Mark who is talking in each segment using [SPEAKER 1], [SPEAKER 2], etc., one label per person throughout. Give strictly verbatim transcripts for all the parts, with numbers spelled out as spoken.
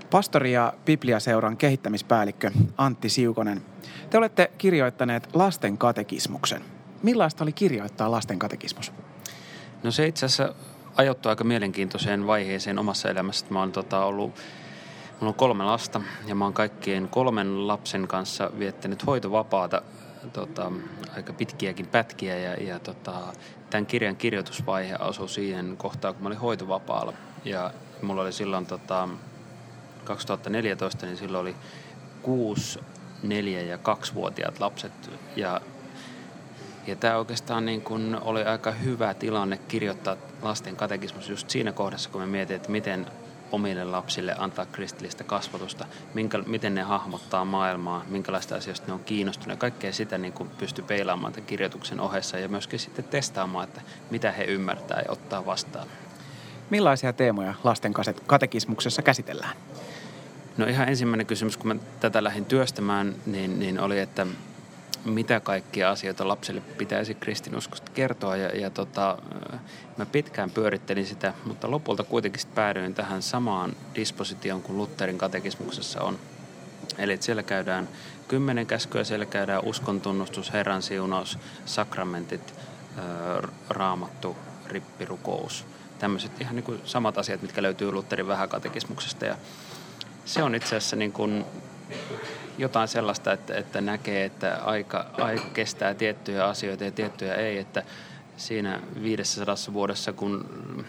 [SPEAKER 1] Pastori ja Bibliaseuran kehittämispäällikkö Antti Siukonen, te olette kirjoittaneet lasten katekismuksen. Millaista oli kirjoittaa lasten katekismus?
[SPEAKER 2] No se itse asiassa ajoittui aika mielenkiintoiseen vaiheeseen omassa elämässä. Mä oon tota, ollut, mulla on kolme lasta ja mä oon kaikkien kolmen lapsen kanssa viettänyt hoitovapaata tota, aika pitkiäkin pätkiä. Ja, ja tota, tämän kirjan kirjoitusvaihe asui siihen kohtaan, kun mä olin hoitovapaalla. Ja mulla oli silloin tota, kaksituhattaneljätoista, niin silloin oli kuusi, neljä ja kaksivuotiaat lapset. Ja Ja tämä oikeastaan niin kun oli aika hyvä tilanne kirjoittaa lasten katekismus just siinä kohdassa, kun me mietin, että miten omille lapsille antaa kristillistä kasvatusta, minkä, miten ne hahmottaa maailmaa, minkälaista asioista ne on kiinnostuneet. Kaikkea sitä niin kun pystyi peilaamaan tämän kirjoituksen ohessa ja myöskin sitten testaamaan, että mitä he ymmärtää ja ottaa vastaan.
[SPEAKER 1] Millaisia teemoja lasten katekismuksessa käsitellään?
[SPEAKER 2] No ihan ensimmäinen kysymys, kun mä tätä lähdin työstämään, niin, niin oli, että mitä kaikkia asioita lapselle pitäisi kristinuskosta kertoa. Ja, ja tota, mä pitkään pyörittelin sitä, mutta lopulta kuitenkin päädyin tähän samaan dispositioon kuin Lutherin katekismuksessa on. Eli siellä käydään kymmenen käskyä, siellä käydään uskontunnustus, Herran siunaus, sakramentit, raamattu, rippirukous. Tämmöiset ihan niin kuin samat asiat, mitkä löytyy Lutherin vähäkatekismuksesta. Ja se on itse asiassa niin kuin jotain sellaista, että, että näkee, että aika, aika kestää tiettyjä asioita ja tiettyjä ei, että siinä viidessäsadassa vuodessa, kun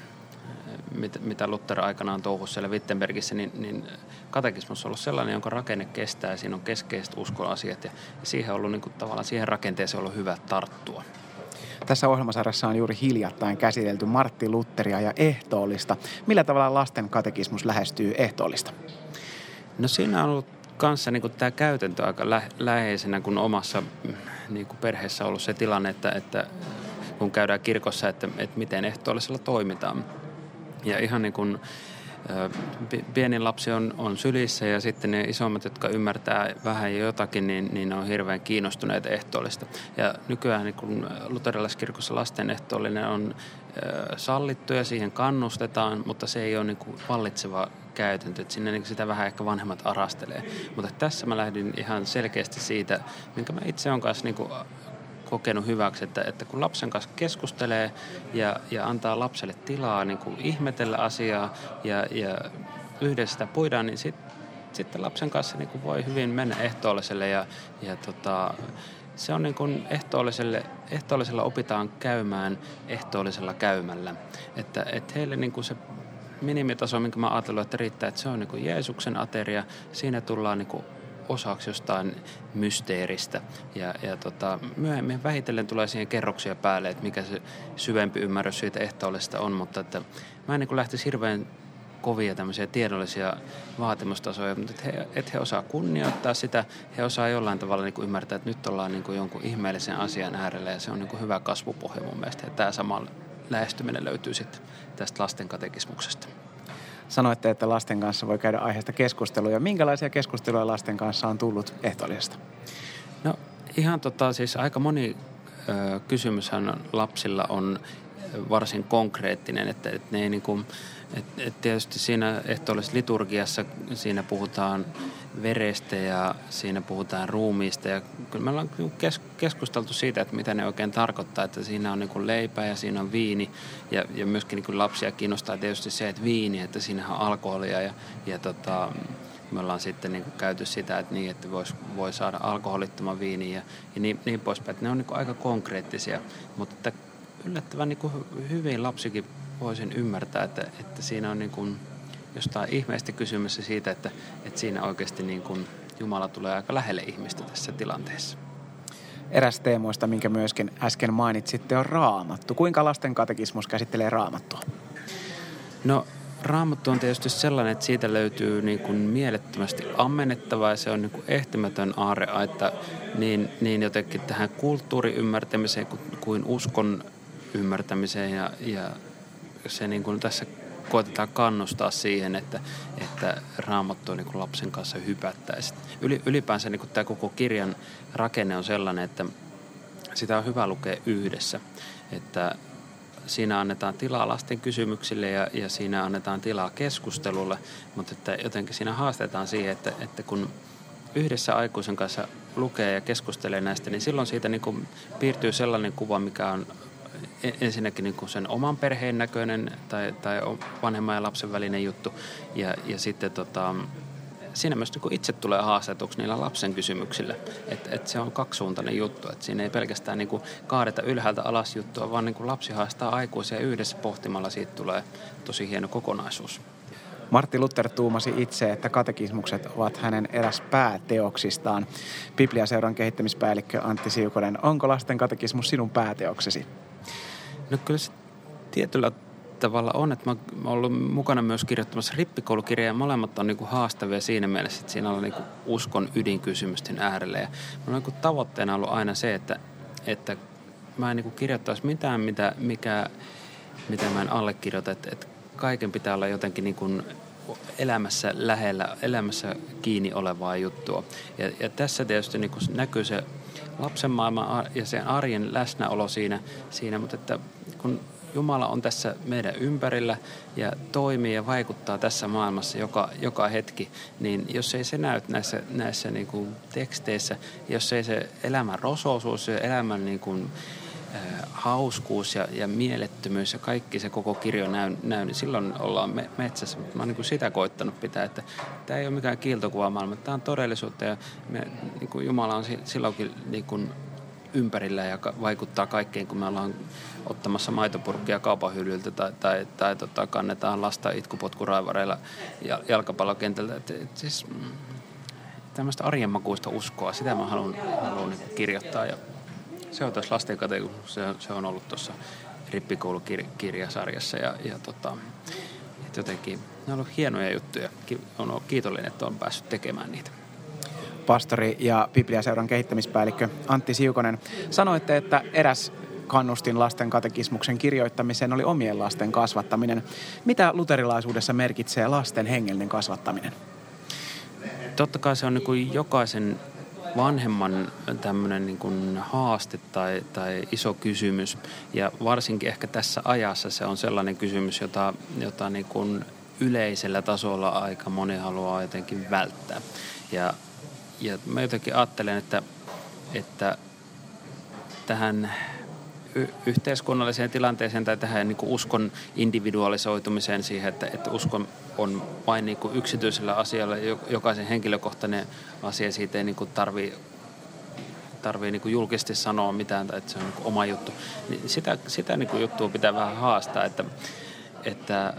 [SPEAKER 2] mit, mitä Luther aikanaan touhusi siellä Wittenbergissä, niin, niin katekismus on ollut sellainen, jonka rakenne kestää, siinä on keskeiset uskon asiat ja, ja siihen on ollut niin kuin, tavallaan siihen rakenteeseen on ollut hyvä tarttua.
[SPEAKER 1] Tässä ohjelmasarjassa on juuri hiljattain käsitelty Martti Lutheria ja ehtoollista. Millä tavalla lasten katekismus lähestyy ehtoollista?
[SPEAKER 2] No siinä on ollut kanssa niin kuin tämä käytäntö aika lä- läheisenä, kun omassa niin kuin perheessä on ollut se tilanne, että, että kun käydään kirkossa, että, että miten ehtoollisella toimitaan. Ja ihan niin kuin pienin lapsi on, on sylissä ja sitten ne isommat, jotka ymmärtää vähän jotakin, niin, niin ne on hirveän kiinnostuneet ehtoollista. Ja nykyään niin kun luterilaiskirkossa lasten ehtoollinen on ö, sallittu ja siihen kannustetaan, mutta se ei ole niin kuin vallitseva käytäntö. Että sinne niin sitä vähän ehkä vanhemmat arastelee. Mutta tässä mä lähdin ihan selkeästi siitä, minkä mä itse olen kanssa niin kuin kokenut hyväksi, että, että kun lapsen kanssa keskustelee ja, ja antaa lapselle tilaa niin kuin ihmetellä asiaa ja, ja yhdessä sitä puidaan, niin sitten sit lapsen kanssa niin kuin voi hyvin mennä ehtoolliselle ja, ja tota, se on niin kuin ehtoolliselle, ehtoollisella opitaan käymään ehtoollisella käymällä. Että, että heille niin kuin se minimitaso, minkä mä ajatellut, että riittää, että se on niin kuin Jeesuksen ateria, siinä tullaan niin kuin osaksi jostain mysteeristä. Ja, ja tota, myöhemmin vähitellen tulee siihen kerroksia päälle, että mikä se syvempi ymmärrys siitä ehtoollisesta on, mutta että mä en niin kuin lähtisi hirveän kovia tämmöisiä tiedollisia vaatimustasoja, mutta että he, että he osaa kunnioittaa sitä, he osaa jollain tavalla niin kuin ymmärtää, että nyt ollaan niin kuin jonkun ihmeellisen asian äärellä ja se on niin kuin hyvä kasvupohja mun mielestä. Ja tämä sama lähestyminen löytyy sitten tästä lasten katekismuksesta.
[SPEAKER 1] Sanoitte, että lasten kanssa voi käydä aiheesta keskustelua. Minkälaisia keskusteluja lasten kanssa on tullut ehtoollisesta?
[SPEAKER 2] No ihan tota, siis aika moni ö, kysymyshän lapsilla on varsin konkreettinen, että, että ne ei niin kuin, että, että tietysti siinä ehtoollisessa liturgiassa siinä puhutaan verestä ja siinä puhutaan ruumiista ja kyllä me ollaan kes, keskusteltu siitä, että mitä ne oikein tarkoittaa, että siinä on niin kuin leipä ja siinä on viini ja, ja myöskin niin kuin lapsia kiinnostaa tietysti se, että viini, että siinähän on alkoholia ja, ja tota, me ollaan sitten niin kuin käyty sitä, että niin, että vois, voi saada alkoholittoman viiniä ja, ja niin, niin poispäin, että ne on niin kuin aika konkreettisia, mutta että yllättävän niin kuin hyvin lapsikin voisin ymmärtää, että, että siinä on niin kuin jostain ihmeestä kysymys siitä, että, että siinä oikeasti niin kuin Jumala tulee aika lähelle ihmistä tässä tilanteessa.
[SPEAKER 1] Eräs teemoista, minkä myöskin äsken mainitsitte, on Raamattu. Kuinka lasten katekismus käsittelee Raamattua?
[SPEAKER 2] No Raamattu on tietysti sellainen, että siitä löytyy niin kuin mielettömästi ammennettavaa ja se on niin kuin ehtymätön aare, että niin, niin jotenkin tähän kulttuuriymmärtämiseen kuin uskon ymmärtämiseen ja, ja se niin kuin tässä koetetaan kannustaa siihen, että, että Raamattua niin kuin lapsen kanssa hypättäisiin. Yli, ylipäänsä niin kuin tämä koko kirjan rakenne on sellainen, että sitä on hyvä lukea yhdessä. Että siinä annetaan tilaa lasten kysymyksille ja, ja siinä annetaan tilaa keskustelulle, mutta että jotenkin siinä haastetaan siihen, että, että kun yhdessä aikuisen kanssa lukee ja keskustelee näistä, niin silloin siitä niin kuin piirtyy sellainen kuva, mikä on ensinnäkin niin kuin sen oman perheen näköinen tai, tai vanhemman ja lapsen välinen juttu. Ja, ja sitten tota, siinä myös niin kuin itse tulee haastetuksi niillä lapsen kysymyksillä. Että et se on kaksisuuntainen juttu. Että siinä ei pelkästään niin kuin kaadeta ylhäältä alas juttua, vaan niin kuin lapsi haastaa aikuisia yhdessä pohtimalla. Siitä tulee tosi hieno kokonaisuus.
[SPEAKER 1] Martti Luther tuumasi itse, että katekismukset ovat hänen eräs pääteoksistaan. Bibliaseuran kehittämispäällikkö Antti Siukonen, onko lasten katekismus sinun pääteoksesi?
[SPEAKER 2] No kyllä se tietyllä tavalla on, että mä oon ollut mukana myös kirjoittamassa rippikoulukirjaa ja molemmat on niinku haastavia siinä mielessä, että siinä on niinku uskon ydinkysymysten äärellä. Ja mulla on niinku tavoitteena ollut aina se, että, että mä en niinku kirjoittaisi mitään, mitä, mikä, mitä mä en allekirjoita, että, että kaiken pitää olla jotenkin niin kuin elämässä lähellä, elämässä kiinni olevaa juttua. Ja, ja tässä tietysti niin kuin näkyy se lapsen maailma ja sen arjen läsnäolo siinä, siinä, mutta että kun Jumala on tässä meidän ympärillä ja toimii ja vaikuttaa tässä maailmassa joka, joka hetki, niin jos ei se näy näissä, näissä niin kuin teksteissä, jos ei se elämän rosoisuus ja elämän niin kuin hauskuus ja, ja mielettömyys ja kaikki se koko kirjo näy, näy niin silloin ollaan me, metsässä. Mä oon niin kuin sitä koittanut pitää, että tämä ei ole mikään kiiltokuva maailma, tämä on todellisuutta ja me, niin kuin Jumala on silloinkin niin kuin ympärillä ja vaikuttaa kaikkeen, kun me ollaan ottamassa maitopurkkia kaupan hyllyltä tai, tai, tai tota, kannetaan lasta itkupotkuraivareilla jalkapallokentältä. Et, et siis, tämmöistä arjenmakuista uskoa, sitä mä haluan, haluan niin kirjoittaa ja se on tässä lasten katekismus, se, se on ollut tuossa rippikoulukirjasarjassa ja, ja tota, jotenkin ne on ollut hienoja juttuja. Olen ollut kiitollinen, että olen päässyt tekemään niitä.
[SPEAKER 1] Pastori ja Bibliaseuran kehittämispäällikkö Antti Siukonen, sanoitte, että eräs kannustin lasten katekismuksen kirjoittamiseen oli omien lasten kasvattaminen. Mitä luterilaisuudessa merkitsee lasten hengellinen kasvattaminen?
[SPEAKER 2] Totta kai se on niin kuin jokaisen vanhemman tämmöinen niin kuin haaste tai, tai iso kysymys. Ja varsinkin ehkä tässä ajassa se on sellainen kysymys, jota, jota niin kuin yleisellä tasolla aika moni haluaa jotenkin välttää. Ja, ja mä jotenkin ajattelen, että, että tähän y- yhteiskunnalliseen tilanteeseen tai tähän niin kuin uskon individualisoitumiseen siihen, että, että uskon on vain niin kuin yksityisellä asialla, jokaisen henkilökohtainen asia, siitä ei niin kuin tarvii, tarvii niin kuin julkisesti sanoa mitään tai että se on niin kuin oma juttu. Niin sitä sitä niin kuin juttua pitää vähän haastaa, että, että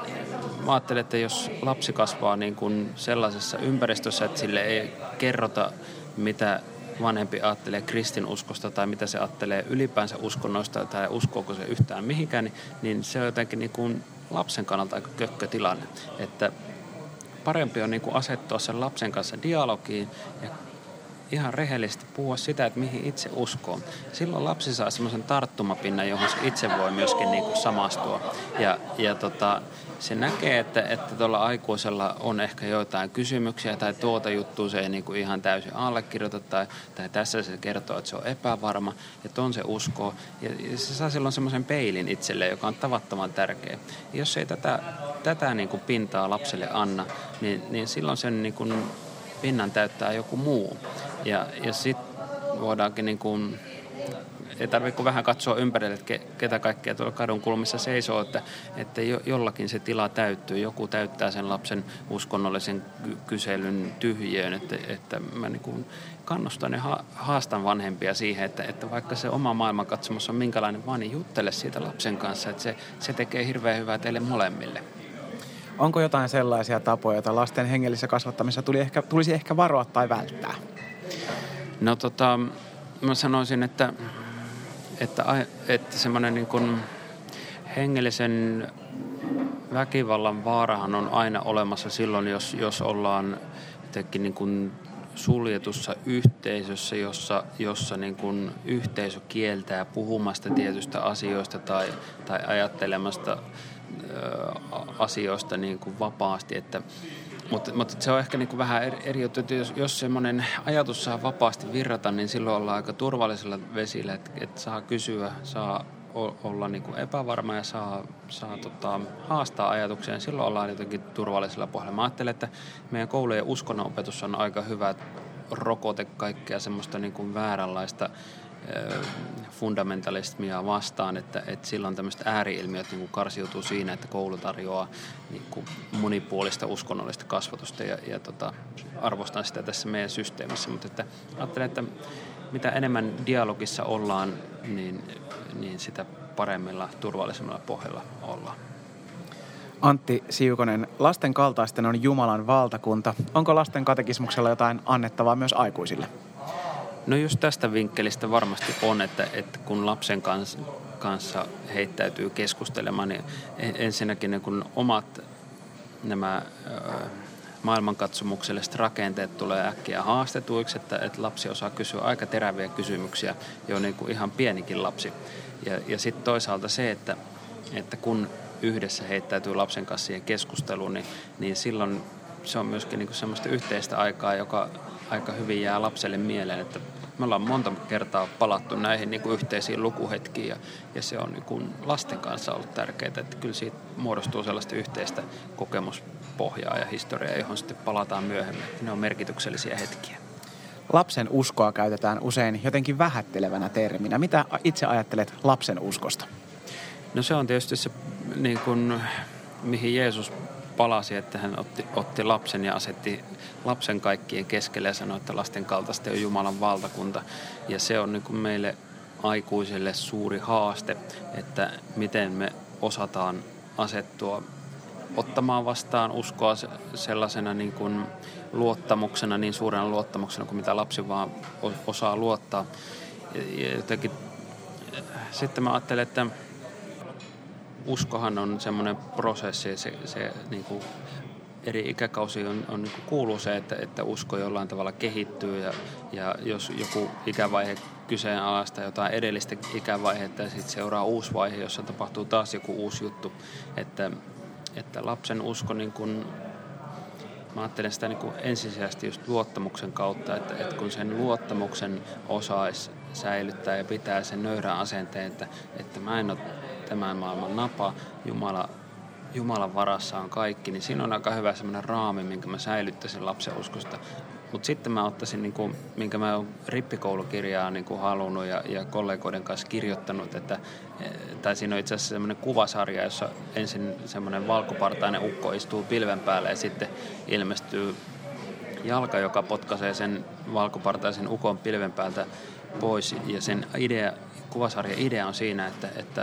[SPEAKER 2] mä ajattelen, että jos lapsi kasvaa niin kuin sellaisessa ympäristössä, että sille ei kerrota, mitä vanhempi ajattelee kristinuskosta tai mitä se ajattelee ylipäänsä uskonnoista tai uskooko se yhtään mihinkään, niin, niin se on jotenkin niin kuin lapsen kannalta aika kökkötilanne. Että parempi on niin kuin asettua sen lapsen kanssa dialogiin ja ihan rehellisesti puhua sitä, että mihin itse uskoo. Silloin lapsi saa semmoisen tarttumapinnan, johon se itse voi myöskin niin kuin samastua. Ja, ja tota, se näkee, että, että tuolla aikuisella on ehkä joitain kysymyksiä tai tuota juttua se ei niin kuin ihan täysin allekirjoita tai, tai tässä se kertoo, että se on epävarma ja ton se uskoo. Ja, ja se saa silloin semmoisen peilin itselleen, joka on tavattoman tärkeä. Ja jos ei tätä, tätä niin kuin pintaa lapselle anna, niin, niin silloin sen niin kuin pinnan täyttää joku muu. Ja, ja sitten voidaankin niin kuin, ei tarvitse kuin vähän katsoa ympärille, että ke, ketä kaikkea tuolla kadun kulmissa seisoo, että, että jo, jollakin se tila täyttyy. Joku täyttää sen lapsen uskonnollisen kyselyn tyhjöön, että, että mä niin kuin kannustan ja haastan vanhempia siihen, että, että vaikka se oma maailmankatsomus on minkälainen vaan, niin juttele siitä lapsen kanssa, että se, se tekee hirveän hyvää teille molemmille.
[SPEAKER 1] Onko jotain sellaisia tapoja, joita lasten hengellisessä kasvattamisessa tuli ehkä, tulisi ehkä varoa tai välttää?
[SPEAKER 2] No tota, mä sanoisin, että, että, että semmoinen niin kuin hengellisen väkivallan vaarahan on aina olemassa silloin, jos, jos ollaan jotenkin niin kuin suljetussa yhteisössä, jossa, jossa niin kuin yhteisö kieltää puhumasta tietystä asioista tai, tai ajattelemasta asioista niin kuin vapaasti, että, mutta, mutta se on ehkä niin kuin vähän eri, eri juttu, että jos, jos semmoinen ajatus saa vapaasti virrata, niin silloin ollaan aika turvallisella vesillä, että, että saa kysyä, saa olla niin kuin epävarma ja saa, saa tota, haastaa ajatuksia, niin silloin ollaan jotenkin turvallisella pohjalla. Mä ajattelen, että meidän koulujen uskonnonopetus on aika hyvä rokote kaikkea semmoista niin kuin vääränlaista fundamentalismia vastaan, että, että silloin tämmöiset ääriilmiöt niin kuin karsiutuu siinä, että koulu tarjoaa niin kuin monipuolista uskonnollista kasvatusta ja, ja tota, arvostan sitä tässä meidän systeemissä, mutta että ajattelen, että mitä enemmän dialogissa ollaan, niin, niin sitä paremmilla, turvallisemmilla pohjalla ollaan.
[SPEAKER 1] Antti Siukonen, lasten kaltaisten on Jumalan valtakunta. Onko lasten katekismuksella jotain annettavaa myös aikuisille?
[SPEAKER 2] No just tästä vinkkelistä varmasti on, että, että kun lapsen kanssa, kanssa heittäytyy keskustelemaan, niin ensinnäkin ne kun omat nämä ö, maailmankatsomukselliset rakenteet tulee äkkiä haastetuiksi, että, että lapsi osaa kysyä aika teräviä kysymyksiä, jo niin kuin ihan pienikin lapsi. Ja, ja sitten toisaalta se, että, että kun yhdessä heittäytyy lapsen kanssa siihen keskusteluun, niin, niin silloin se on myöskin niin kuin semmoista yhteistä aikaa, joka aika hyvin jää lapselle mieleen, että me ollaan monta kertaa palattu näihin niin kuin yhteisiin lukuhetkiin ja, ja se on niin kuin lasten kanssa ollut tärkeää, että kyllä siitä muodostuu sellaista yhteistä kokemuspohjaa ja historiaa, johon sitten palataan myöhemmin. Ne on merkityksellisiä hetkiä.
[SPEAKER 1] Lapsen uskoa käytetään usein jotenkin vähättelevänä terminä. Mitä itse ajattelet lapsen uskosta?
[SPEAKER 2] No se on tietysti se, niin kuin, mihin Jeesus palasi, että hän otti, otti lapsen ja asetti lapsen kaikkien keskelle ja sanoi, että lasten kaltaista on Jumalan valtakunta. Ja se on niin kuin meille aikuisille suuri haaste, että miten me osataan asettua ottamaan vastaan uskoa sellaisena niin kuin luottamuksena, niin suurena luottamuksena kuin mitä lapsi vaan osaa luottaa. Ja jotenkin sitten mä ajattelen, että uskohan on semmoinen prosessi, se, se niin kuin eri ikäkausiin on, on niin kuin kuuluu se, että, että usko jollain tavalla kehittyy ja, ja jos joku ikävaihe kyseenalaistaa jotain edellistä ikävaihetta ja sitten seuraa uusi vaihe, jossa tapahtuu taas joku uusi juttu, että, että lapsen usko, niin kuin, mä ajattelen sitä niin kuin ensisijaisesti just luottamuksen kautta, että, että kun sen luottamuksen osaisi säilyttää ja pitää sen nöyrän asenteen, että, että mä en ole tämän maailman napa, Jumala, Jumalan varassa on kaikki, niin siinä on aika hyvä semmoinen raami, minkä mä säilyttäisin lapsen uskosta. Mutta sitten mä ottaisin, niin kuin, minkä mä oon rippikoulukirjaa niin kuin halunnut ja, ja kollegoiden kanssa kirjoittanut, että, tai siinä on itse asiassa semmoinen kuvasarja, jossa ensin semmoinen valkopartainen ukko istuu pilven päälle ja sitten ilmestyy jalka, joka potkaisee sen valkopartaisen ukon pilven päältä pois. Ja sen idea, kuvasarjan idea on siinä, että, että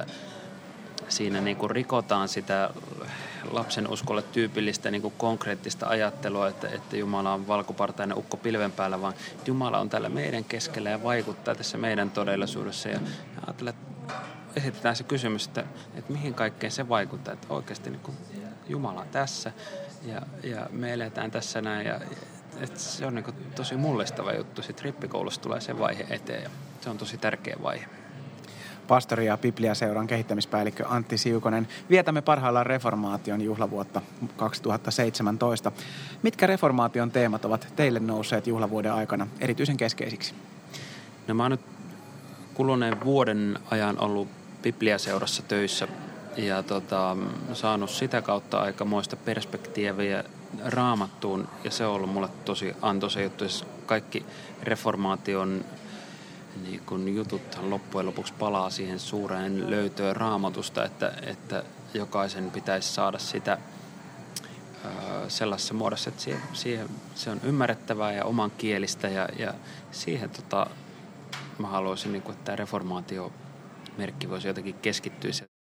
[SPEAKER 2] siinä niin kuin rikotaan sitä lapsen uskolle tyypillistä niin kuin konkreettista ajattelua, että, että Jumala on valkopartainen ukko pilven päällä, vaan Jumala on täällä meidän keskellä ja vaikuttaa tässä meidän todellisuudessa. Ja ajattelen, että esitetään se kysymys, että, että mihin kaikkeen se vaikuttaa, että oikeasti niin kuin Jumala on tässä ja, ja me eletään tässä näin. Ja, että se on niin kuin tosi mullistava juttu. Sitten rippikoulussa tulee se vaihe eteen ja se on tosi tärkeä vaihe.
[SPEAKER 1] Pastori ja Bibliaseuran kehittämispäällikkö Antti Siukonen, vietämme parhaillaan reformaation juhlavuotta kaksituhattaseitsemäntoista. Mitkä reformaation teemat ovat teille nousseet juhlavuoden aikana erityisen keskeisiksi?
[SPEAKER 2] No mä oon nyt kuluneen vuoden ajan ollut Bibliaseurassa töissä ja tota, saanut sitä kautta aikamoista perspektiiviä Raamattuun ja se on ollut mulle tosi antoisa juttu. Kaikki reformaation niin kun jutut loppujen lopuksi palaa siihen suureen löytöön Raamatusta, että, että jokaisen pitäisi saada sitä ö, sellaisessa muodossa, että siihen, siihen, se on ymmärrettävää ja omankielistä ja, ja siihen tota, mä haluaisin, niin kun, että tämä reformaatiomerkki voisi jotenkin keskittyä